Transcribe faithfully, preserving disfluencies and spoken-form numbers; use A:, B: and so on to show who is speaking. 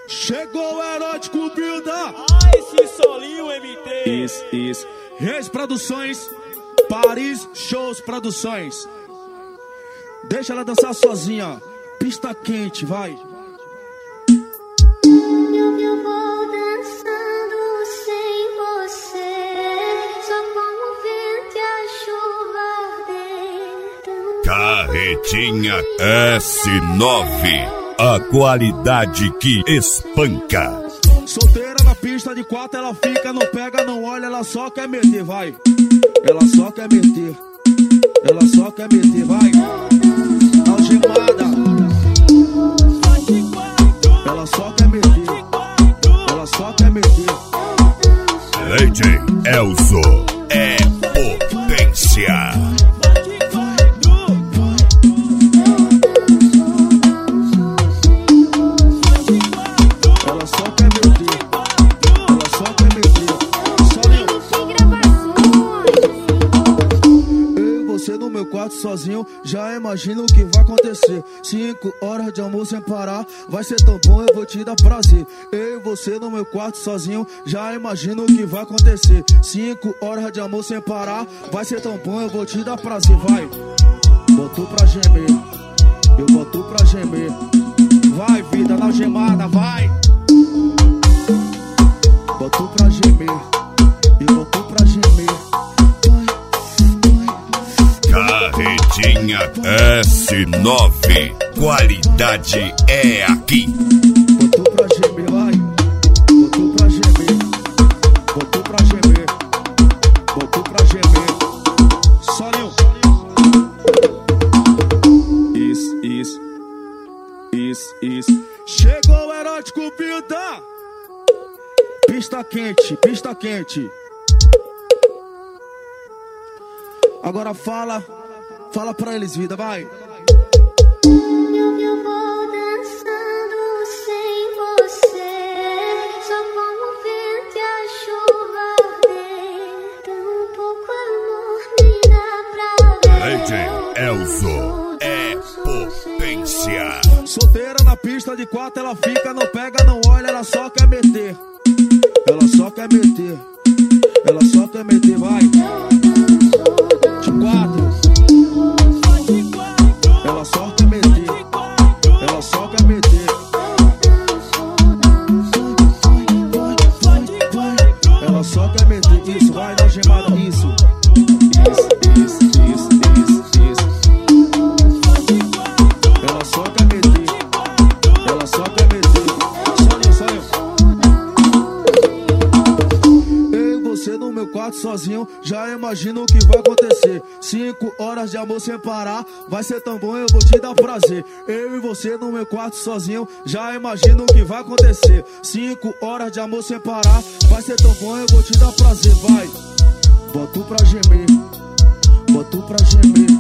A: Chegou o erótico vida.
B: Ah, esse solinho M T.
A: Isso, isso. Reis Produções, Paris Shows Produções. Deixa ela dançar sozinha. Pista quente, vai.
C: Eu vou dançando sem você, só como o vento e a chuva dentro.
D: Carretinha S nove, a qualidade que espanca.
A: Solteira na pista de quatro, ela fica, não pega, não olha, ela só quer meter, vai. Ela só quer meter, ela só quer meter, vai. Algemada, ela só quer meter, ela só quer meter.
D: Lady Elzo é potência.
A: Ela só quer meter, ela só quer meter. Eu e você no meu quarto sozinho, já imagino o que vai acontecer. Cinco horas de amor sem parar, vai ser tão bom, eu vou te dar prazer. Eu e você no meu quarto sozinho, já imagino o que vai acontecer. Cinco horas de amor sem parar, vai ser tão bom, eu vou te dar prazer, vai. Botou pra gemer, eu boto pra gemer. Vai, vida na algemada, vai. Botou pra gemer, eu boto pra gemer.
D: Carretinha S nove, qualidade é aqui.
A: Botou pra gemer, vai. Botou pra gemer, botou pra gemer, botou pra gemer. Solinho. Isso, isso, isso, isso. Chegou o erótico vida. Pista quente, pista quente. Agora fala, fala pra eles, vida, vai.
C: Eu vou dançando sem você, só como o vento e a chuva dentro. Um pouco amor me dá pra ver.
D: Lady Elzo é potência.
A: Solteira na pista de quatro, ela fica, não pega, não olha, ela só quer meter. Ela só quer meter, ela só quer meter, vai. De quatro, ela só quer meter, ela só quer meter. Ela só quer meter, isso, vai na algemada, isso. Isso, isso, isso, isso, isso. Ela só quer meter, ela só quer meter. Solinho, solinho. Eu e você no meu quarto sozinho, já imagino o que vai acontecer. Cinco horas de amor sem parar, vai ser tão bom, eu vou te dar prazer. Eu e você no meu quarto sozinho, já imagino o que vai acontecer. Cinco horas de amor sem parar, vai ser tão bom, eu vou te dar prazer, vai. Boto pra gemer, boto pra gemer.